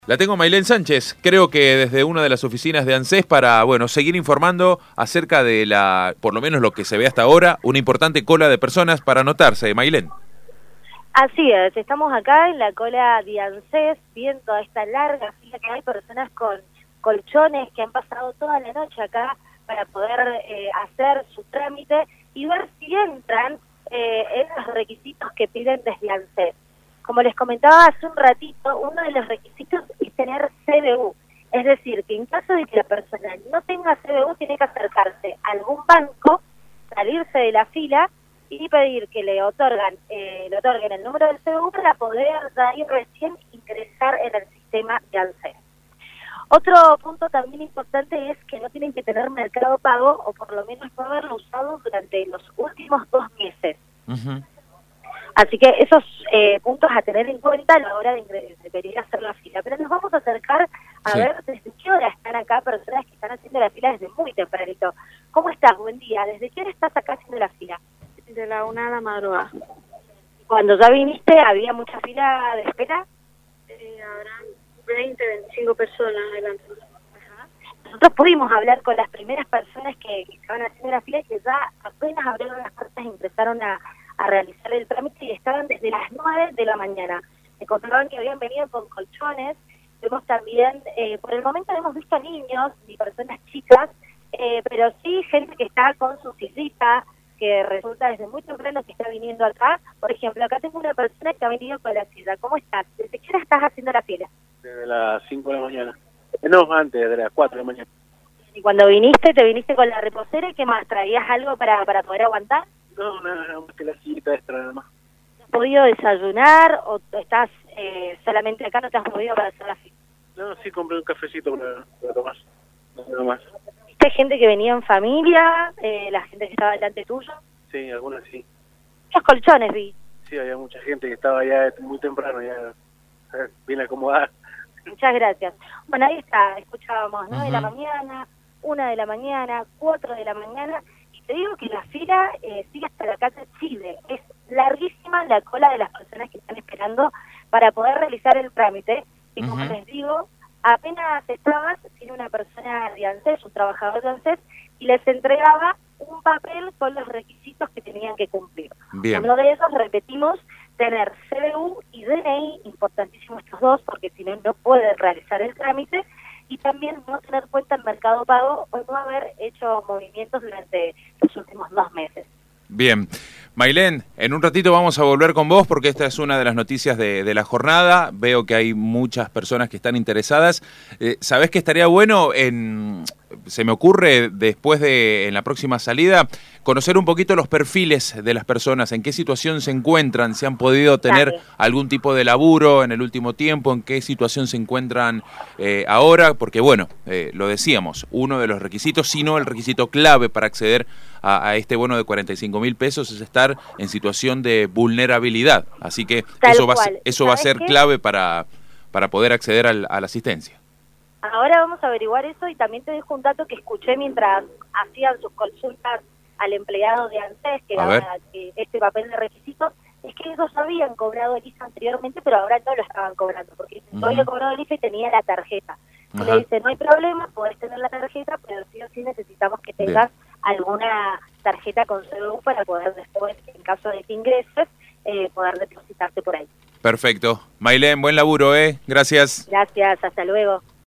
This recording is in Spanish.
La tengo Maylén Sánchez, creo que desde una de las oficinas de ANSES para, seguir informando acerca de por lo menos lo que se ve hasta ahora, una importante cola de personas para anotarse, Maylén. Así es, estamos acá en la cola de ANSES, viendo esta larga fila que hay personas con colchones que han pasado toda la noche acá para poder hacer su trámite y ver si entran en los requisitos que piden desde ANSES. Como les comentaba hace un ratito, uno de los requisitos es tener CBU, es decir, que en caso de que la persona no tenga CBU, tiene que acercarse a algún banco, salirse de la fila y pedir que le otorguen el número del CBU para poder ahí recién ingresar en el sistema de ANSES. Otro punto también importante es que no tienen que tener Mercado Pago o por lo menos no haberlo usado durante los últimos 2 meses. Uh-huh. Así que esos puntos a tener en cuenta a la hora de venir a hacer la fila. Pero nos vamos a acercar a ver desde qué hora están acá personas que están haciendo la fila desde muy tempranito. ¿Cómo estás? Buen día. ¿Desde qué hora estás acá haciendo la fila? De la 1 de la madrugada. Cuando ya viniste, ¿había mucha fila de espera? Habrán 20, 25 personas adelante. Ajá. Nosotros pudimos hablar con las primeras personas que estaban haciendo la fila y que ya apenas abrieron las puertas y empezaron a realizar el trámite y estaban desde las 9 de la mañana. Me contaban que habían venido con colchones. Vemos también, por el momento no hemos visto niños ni personas chicas, pero sí gente que está con su sillita, que resulta desde muy temprano que está viniendo acá. Por ejemplo, acá tengo una persona que ha venido con la silla. ¿Cómo estás? ¿Desde qué hora estás haciendo la fila? Desde las 5 de la mañana. No, antes, de las 4 de la mañana. Y cuando viniste, ¿te viniste con la reposera? ¿Y qué más? ¿Traías algo para poder aguantar? No, nada más que la sillita extra nada más. ¿Has podido desayunar o estás solamente acá, no te has movido para hacer la fila? No, sí compré un cafecito para tomar, nada más. ¿Viste gente que venía en familia, la gente que estaba delante tuyo? Sí, algunas sí. Muchos colchones vi. Sí, había mucha gente que estaba ya muy temprano, ya bien acomodada. Muchas gracias. Bueno, ahí está, escuchábamos 9 de la Uh-huh. mañana, 1 de la mañana, 4 de la mañana, y te digo que la fila sigue hasta la calle Chile. Es larguísima la cola de las personas que están esperando para poder realizar el trámite, y como Uh-huh. les digo, apenas estabas, tiene una persona de ANSES, un trabajador de ANSES, y les entregaba un papel con los requisitos que tenían que cumplir. Bien. Uno de esos, repetimos, tener CBU y DNI, importantísimo estos dos, porque si no, no pueden realizar el trámite, y también no tener cuenta en Mercado Pago o no haber hecho movimientos durante los últimos 2 meses. Bien. Maylén, en un ratito vamos a volver con vos porque esta es una de las noticias de la jornada. Veo que hay muchas personas que están interesadas. ¿Sabés que estaría bueno se me ocurre después en la próxima salida, conocer un poquito los perfiles de las personas, en qué situación se encuentran, si han podido tener algún tipo de laburo en el último tiempo, en qué situación se encuentran ahora? Porque lo decíamos, uno de los requisitos, si no el requisito clave para acceder a este bono de 45.000 pesos es estar en situación de vulnerabilidad. Así que eso va a ser clave para poder acceder a la asistencia. Ahora vamos a averiguar eso y también te dejo un dato que escuché mientras hacían sus consultas al empleado de ANSES, que daba este papel de requisitos, es que ellos habían cobrado el IFE anteriormente, pero ahora no lo estaban cobrando, porque yo había cobrado el IFE y tenía la tarjeta. Le dice, no hay problema, podés tener la tarjeta, pero sí o sí necesitamos que tengas alguna tarjeta con CBU para poder después, en caso de que ingreses, poder depositarte por ahí. Perfecto. Maylén, buen laburo, Gracias. Gracias, hasta luego.